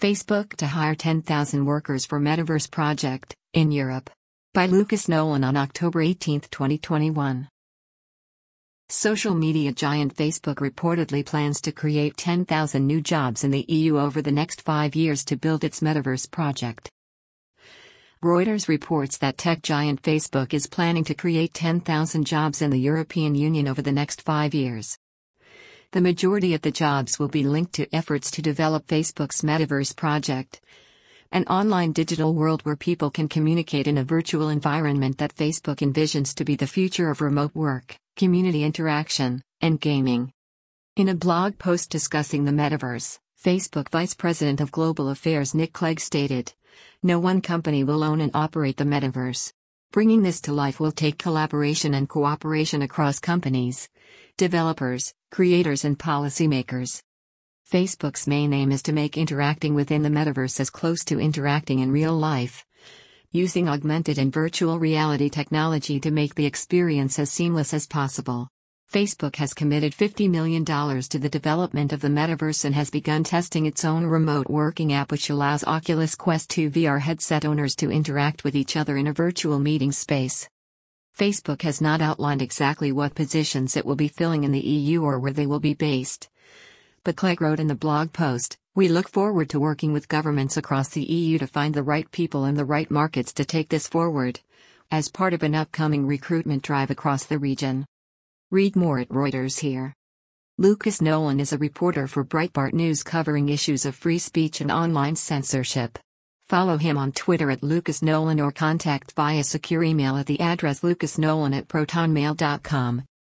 Facebook to hire 10,000 workers for Metaverse project, in Europe. By Lucas Nolan on October 18, 2021. Social media giant Facebook reportedly plans to create 10,000 new jobs in the EU over the next 5 years to build its Metaverse project. Reuters reports that tech giant Facebook is planning to create 10,000 jobs in the European Union over the next 5 years. The majority of the jobs will be linked to efforts to develop Facebook's Metaverse project, an online digital world where people can communicate in a virtual environment that Facebook envisions to be the future of remote work, community interaction, and gaming. In a blog post discussing the Metaverse, Facebook Vice President of Global Affairs Nick Clegg stated, "No one company will own and operate the Metaverse. Bringing this to life will take collaboration and cooperation across companies, developers, creators and policymakers." Facebook's main aim is to make interacting within the Metaverse as close to interacting in real life, using augmented and virtual reality technology to make the experience as seamless as possible. Facebook has committed $50 million to the development of the Metaverse and has begun testing its own remote working app, which allows Oculus Quest 2 VR headset owners to interact with each other in a virtual meeting space. Facebook has not outlined exactly what positions it will be filling in the EU or where they will be based. But Clegg wrote in the blog post, "We look forward to working with governments across the EU to find the right people and the right markets to take this forward, as part of an upcoming recruitment drive across the region." Read more at Reuters here. Lucas Nolan is a reporter for Breitbart News covering issues of free speech and online censorship. Follow him on Twitter at Lucas Nolan or contact via secure email at the address lucasnolan@protonmail.com.